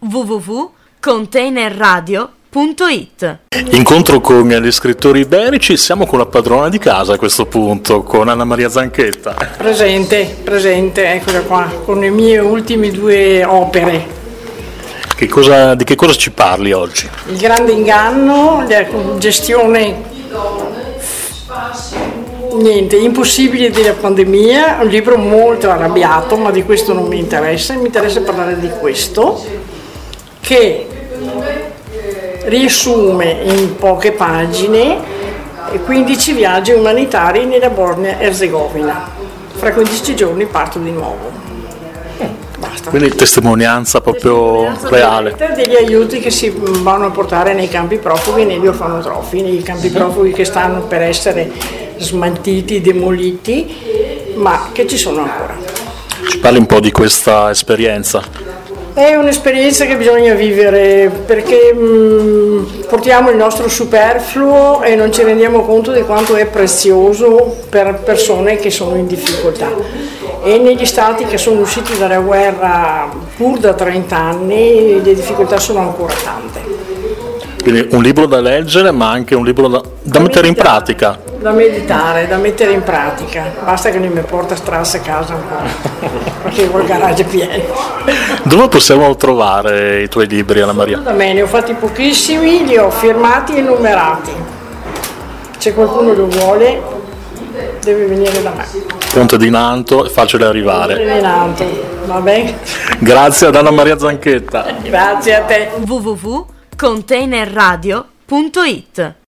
www.containerradio.it. Incontro con gli scrittori iberici, siamo con la padrona di casa a questo punto, con Anna Maria Zanchetta. Presente, eccola qua, con le mie ultime 2 opere. Di che cosa ci parli oggi? Il grande inganno, la gestione impossibile della pandemia, un libro molto arrabbiato, ma di questo non mi interessa parlare di questo, che riassume in poche pagine 15 viaggi umanitari nella Bosnia-Herzegovina. Fra 15 giorni parto di nuovo. Basta. Quindi testimonianza proprio reale. Degli aiuti che si vanno a portare nei campi profughi e negli orfanotrofi, nei campi profughi che stanno per essere smaltiti, demoliti, ma che ci sono ancora. Ci parli un po' di questa esperienza? È un'esperienza che bisogna vivere perché portiamo il nostro superfluo e non ci rendiamo conto di quanto è prezioso per persone che sono in difficoltà. E negli stati che sono usciti dalla guerra pur da 30 anni le difficoltà sono ancora tante. Quindi un libro da leggere, ma anche un libro da mettere in pratica. Da meditare, da mettere in pratica. Basta che non mi porta strasse a casa ancora, perché ho il garage pieno. Dove possiamo trovare i tuoi libri, Anna Maria? Da me ne ho fatti pochissimi, li ho firmati e numerati. Se qualcuno lo vuole, deve venire da me. Ponte di Nanto, è facile arrivare. Ponte di Nanto, va bene? Grazie ad Anna Maria Zanchetta. Grazie a te. www.containerradio.it